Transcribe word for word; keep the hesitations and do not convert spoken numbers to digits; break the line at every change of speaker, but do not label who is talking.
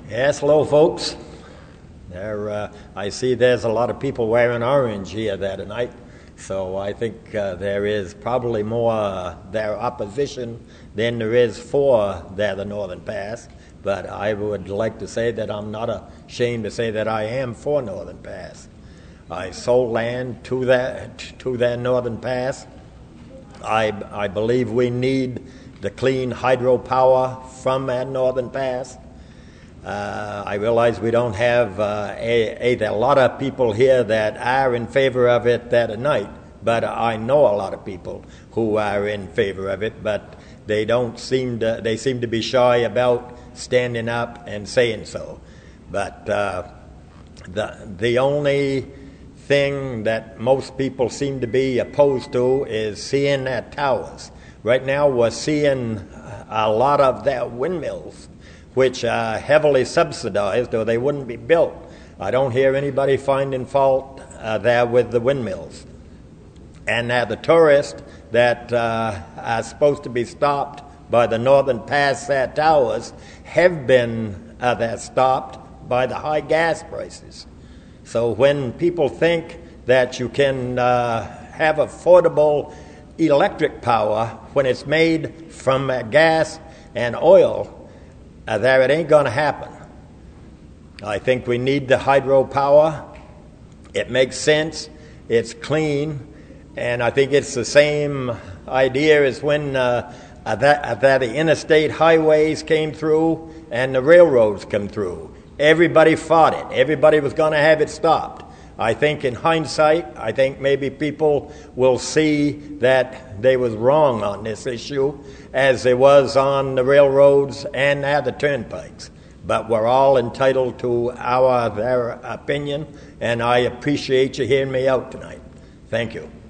Yes, hello, folks. There, uh, I see there's a lot of people wearing orange here there tonight, so I think uh, there is probably more uh, their opposition than there is for there the Northern Pass. But I would like to say that I'm not ashamed to say that I am for Northern Pass. I sold land to that to that Northern Pass. I I believe we need the clean hydropower from that Northern Pass. Uh, I realize we don't have uh, a, a, a lot of people here that are in favor of it that tonight, but I know a lot of people who are in favor of it, but they don't seem to, they seem to be shy about standing up and saying so. But uh, the the only thing that most people seem to be opposed to is seeing that towers. Right now we're seeing a lot of that windmills, which are heavily subsidized, or they wouldn't be built. I don't hear anybody finding fault uh, there with the windmills. And uh, the tourists that uh, are supposed to be stopped by the Northern Pass at towers have been uh, that stopped by the high gas prices. So when people think that you can uh, have affordable electric power when it's made from uh, gas and oil, Uh, there it ain't going to happen. I think we need the hydropower. It makes sense. It's clean. And I think it's the same idea as when uh, that, uh, that the interstate highways came through and the railroads come through. Everybody fought it. Everybody was going to have it stopped. I think in hindsight, I think maybe people will see that they was wrong on this issue as there was on the railroads and at the turnpikes. But we're all entitled to our their opinion, and I appreciate you hearing me out tonight. Thank you.